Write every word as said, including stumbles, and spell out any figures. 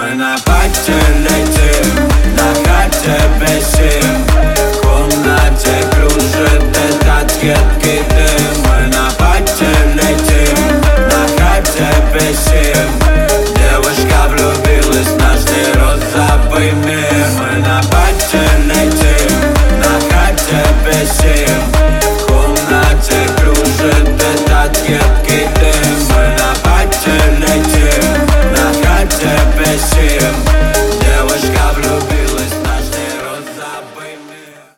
Мы на пати летим, на хате висим, в комнате кружит этот едкий дым. Мы на пати летим, на хате висим, девушка влюбилась в наш розовый мир.